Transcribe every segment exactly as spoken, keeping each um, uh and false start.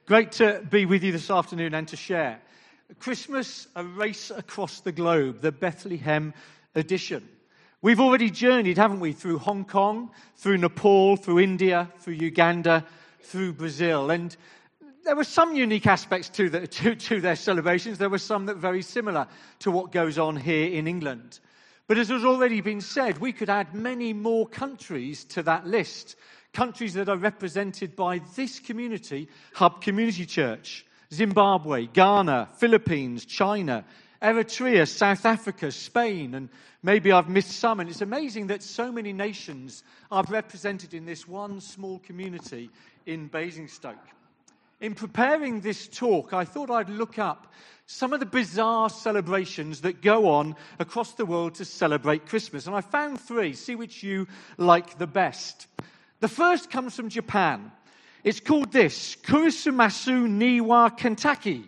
Great to be with you this afternoon and to share. Christmas, a race across the globe, the Bethlehem edition. We've already journeyed, haven't we, through Hong Kong, through Nepal, through India, through Uganda, through Brazil. And there were some unique aspects to, the, to, to their celebrations. There were some that were very similar to what goes on here in England. But as has already been said, we could add many more countries to that list. Countries that are represented by this community, Hub Community Church, Zimbabwe, Ghana, Philippines, China, Eritrea, South Africa, Spain, and maybe I've missed some. And it's amazing that so many nations are represented in this one small community in Basingstoke. In preparing this talk, I thought I'd look up some of the bizarre celebrations that go on across the world to celebrate Christmas. And I found three. See which you like the best. The first comes from Japan. It's called this, Kurisumasu Niwa Kentucky.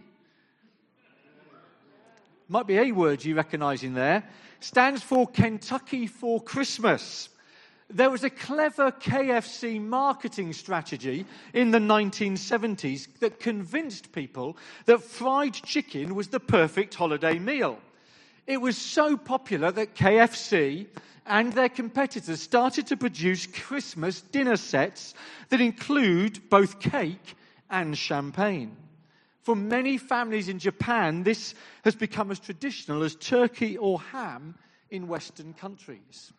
Might be a word you recognise in there. Stands for Kentucky for Christmas. There was a clever K F C marketing strategy in the nineteen seventies that convinced people that fried chicken was the perfect holiday meal. It was so popular that K F C and their competitors started to produce Christmas dinner sets that include both cake and champagne. For many families in Japan, this has become as traditional as turkey or ham in Western countries.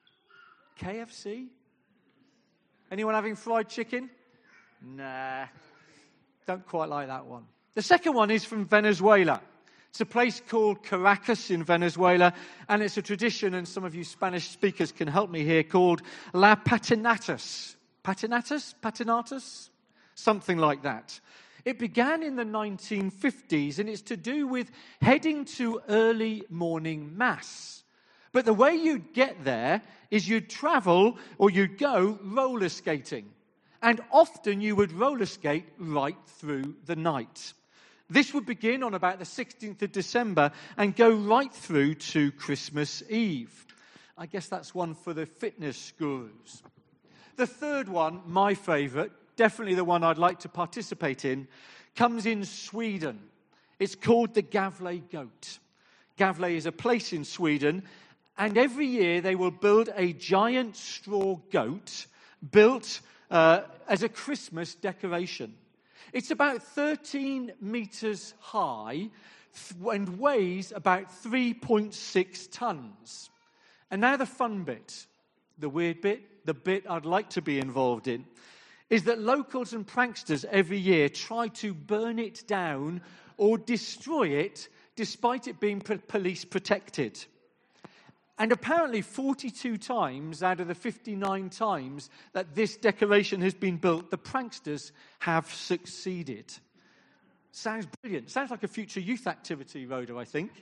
K F C? Anyone having fried chicken? Nah, don't quite like that one. The second one is from Venezuela. It's a place called Caracas in Venezuela, and it's a tradition, and some of you Spanish speakers can help me here, called La Patinatas. Patinatas? Patinatas? Something like that. It began in the nineteen fifties, and it's to do with heading to early morning mass. But the way you'd get there is you'd travel or you'd go roller skating. And often you would roller skate right through the night. This would begin on about the sixteenth of December and go right through to Christmas Eve. I guess that's one for the fitness gurus. The third one, my favourite, definitely the one I'd like to participate in, comes in Sweden. It's called the Gavle Goat. Gavle is a place in Sweden, and every year they will build a giant straw goat built uh, as a Christmas decoration. It's about thirteen metres high and weighs about three point six tonnes. And now the fun bit, the weird bit, the bit I'd like to be involved in, is that locals and pranksters every year try to burn it down or destroy it despite it being police protected. And apparently forty-two times out of the fifty-nine times that this decoration has been built, the pranksters have succeeded. Sounds brilliant. Sounds like a future youth activity, Rhoda, I think.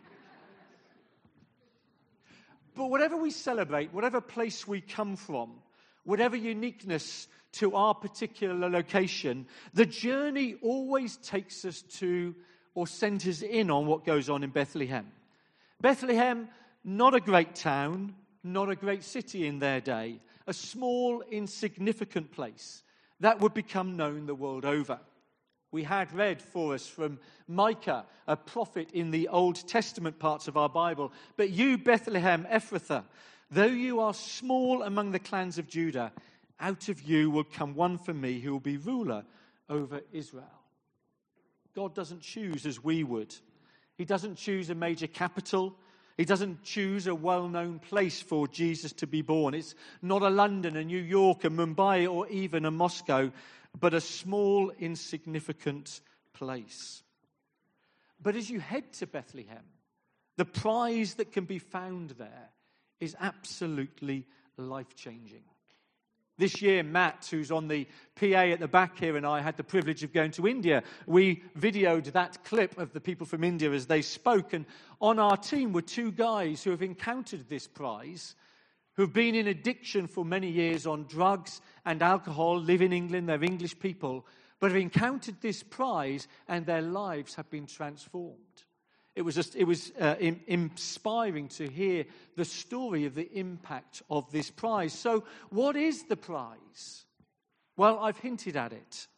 But whatever we celebrate, whatever place we come from, whatever uniqueness to our particular location, the journey always takes us to or centres in on what goes on in Bethlehem. Bethlehem, not a great town, not a great city in their day, a small, insignificant place that would become known the world over. We had read for us from Micah, a prophet in the Old Testament parts of our Bible, "But you, Bethlehem Ephrathah, though you are small among the clans of Judah, out of you will come one for me who will be ruler over Israel." God doesn't choose as we would. He doesn't choose a major capital. He doesn't choose a well-known place for Jesus to be born. It's not a London, a New York, a Mumbai, or even a Moscow, but a small, insignificant place. But as you head to Bethlehem, the prize that can be found there is absolutely life-changing. This year, Matt, who's on the P A at the back here, and I had the privilege of going to India. We videoed that clip of the people from India as they spoke. And on our team were two guys who have encountered this prize, who have been in addiction for many years on drugs and alcohol, live in England, they're English people, but have encountered this prize and their lives have been transformed. It was just, it was uh, in, inspiring to hear the story of the impact of this prize. So what is the prize? Well, I've hinted at it.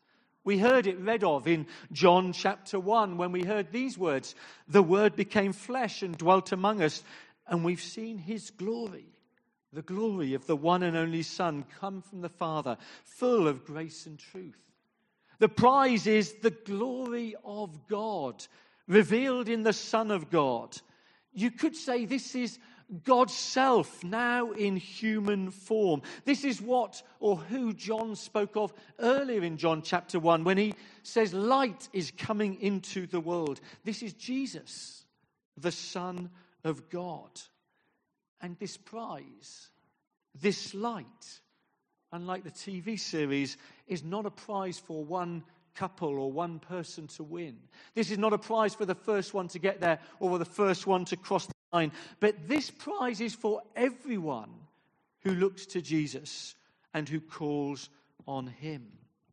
We heard it read of in John chapter one when we heard these words, "The Word became flesh and dwelt among us, and we've seen his glory, the glory of the one and only Son come from the Father, full of grace and truth." The prize is the glory of God revealed in the Son of God. You could say this is God's self now in human form. This is what or who John spoke of earlier in John chapter one when he says light is coming into the world. This is Jesus, the Son of God. And this prize, this light, unlike the T V series, is not a prize for one couple or one person to win. This is not a prize for the first one to get there or the first one to cross the line. But this prize is for everyone who looks to Jesus and who calls on him.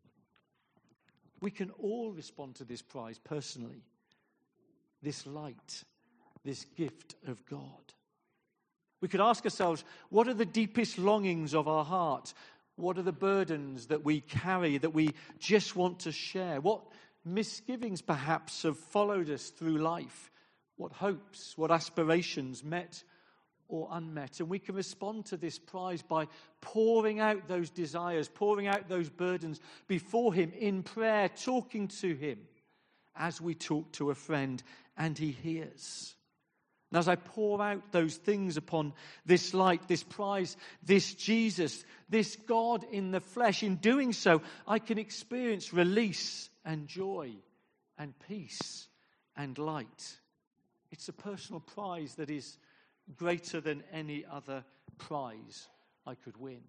We can all respond to this prize personally. This light, this gift of God. We could ask ourselves, what are the deepest longings of our heart? What are the burdens that we carry that we just want to share? What misgivings perhaps have followed us through life? What hopes, what aspirations, met or unmet? And we can respond to this prize by pouring out those desires, pouring out those burdens before him in prayer, talking to him as we talk to a friend, and he hears. And as I pour out those things upon this light, this prize, this Jesus, this God in the flesh, in doing so, I can experience release and joy and peace and light. It's a personal prize that is greater than any other prize I could win.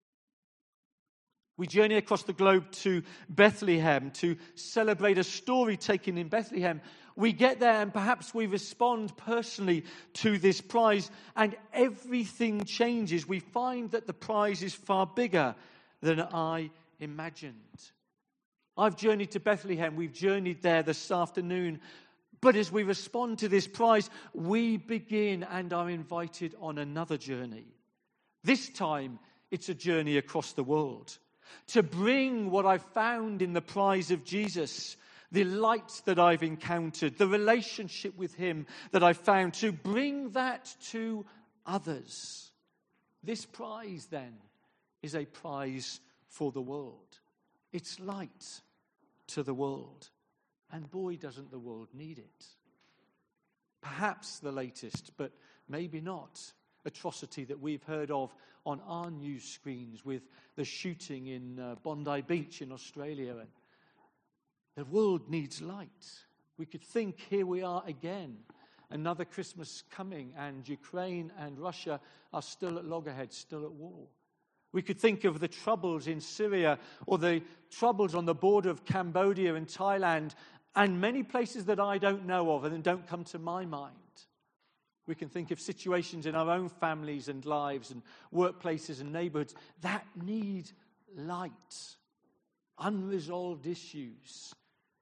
We journey across the globe to Bethlehem to celebrate a story taken in Bethlehem. We get there and perhaps we respond personally to this prize and everything changes. We find that the prize is far bigger than I imagined. I've journeyed to Bethlehem. We've journeyed there this afternoon. But as we respond to this prize, we begin and are invited on another journey. This time, it's a journey across the world. To bring what I've found in the prize of Jesus, the light that I've encountered, the relationship with him that I've found, to bring that to others. This prize, then, is a prize for the world. It's light to the world. And boy, doesn't the world need it. Perhaps the latest, but maybe not, atrocity that we've heard of on our news screens with the shooting in uh, Bondi Beach in Australia. And the world needs light. We could think, here we are again, another Christmas coming, and Ukraine and Russia are still at loggerheads, still at war. We could think of the troubles in Syria or the troubles on the border of Cambodia and Thailand and many places that I don't know of and don't come to my mind. We can think of situations in our own families and lives and workplaces and neighborhoods that need light, unresolved issues.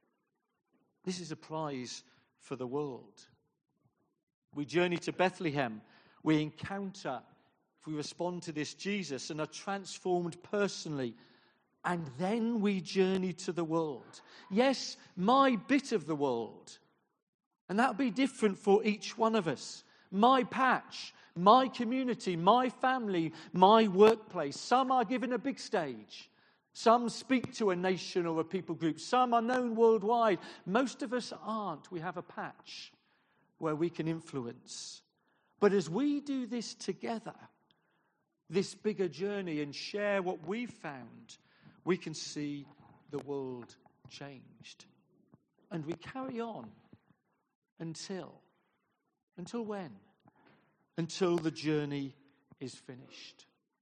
This is a prize for the world. We journey to Bethlehem. We encounter, if we respond to this Jesus, and are transformed personally. And then we journey to the world. Yes, my bit of the world. And that'll be different for each one of us. My patch, my community, my family, my workplace. Some are given a big stage. Some speak to a nation or a people group. Some are known worldwide. Most of us aren't. We have a patch where we can influence. But as we do this together, this bigger journey, and share what we've found, we can see the world changed. And we carry on until, until when? Until the journey is finished.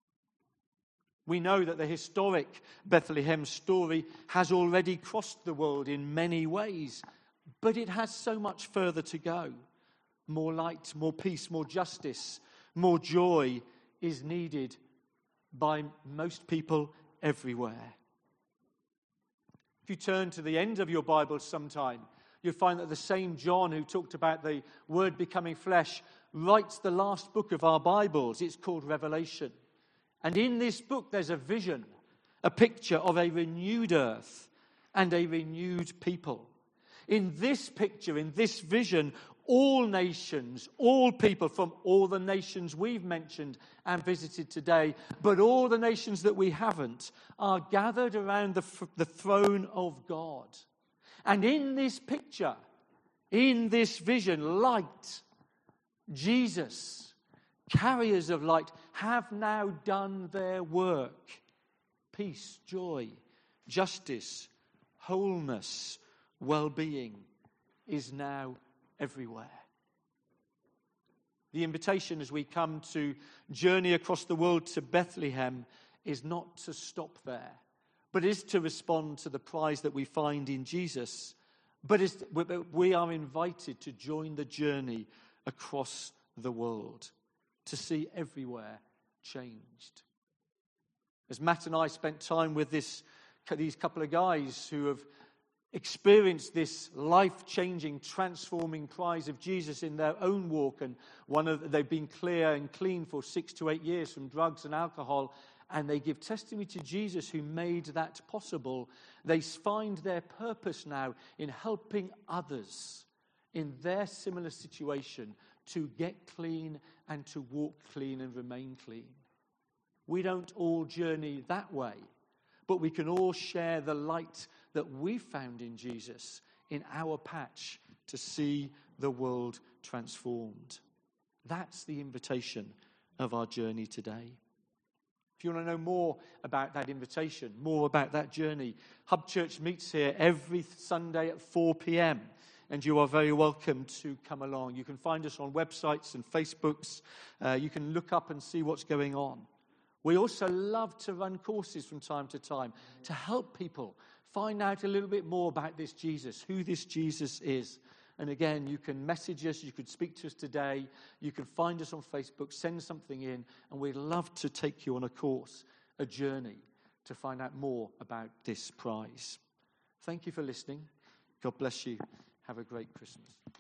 We know that the historic Bethlehem story has already crossed the world in many ways, but it has so much further to go. More light, more peace, more justice, more joy is needed by most people everywhere. If you turn to the end of your Bible sometime, you'll find that the same John who talked about the Word becoming flesh writes the last book of our Bibles. It's called Revelation. And in this book, there's a vision, a picture of a renewed earth and a renewed people. In this picture, in this vision, all nations, all people from all the nations we've mentioned and visited today, but all the nations that we haven't, are gathered around the, the throne of God. And in this picture, in this vision, light, Jesus, carriers of light, have now done their work. Peace, joy, justice, wholeness, well-being is now everywhere. The invitation as we come to journey across the world to Bethlehem is not to stop there, but is to respond to the prize that we find in Jesus. But is, we are invited to join the journey across the world, to see everywhere changed. As Matt and I spent time with this, these couple of guys who have experienced this life-changing, transforming prize of Jesus in their own walk, and one of they've been clear and clean for six to eight years from drugs and alcohol, and they give testimony to Jesus who made that possible. They find their purpose now in helping others in their similar situation to get clean and to walk clean and remain clean. We don't all journey that way, but we can all share the light that we found in Jesus in our patch to see the world transformed. That's the invitation of our journey today. If you want to know more about that invitation, more about that journey, Hub Church meets here every Sunday at four p.m. and you are very welcome to come along. You can find us on websites and Facebooks. Uh, you can look up and see what's going on. We also love to run courses from time to time to help people find out a little bit more about this Jesus, who this Jesus is. And again, you can message us, you could speak to us today, you can find us on Facebook, send something in, and we'd love to take you on a course, a journey, to find out more about this prize. Thank you for listening. God bless you. Have a great Christmas.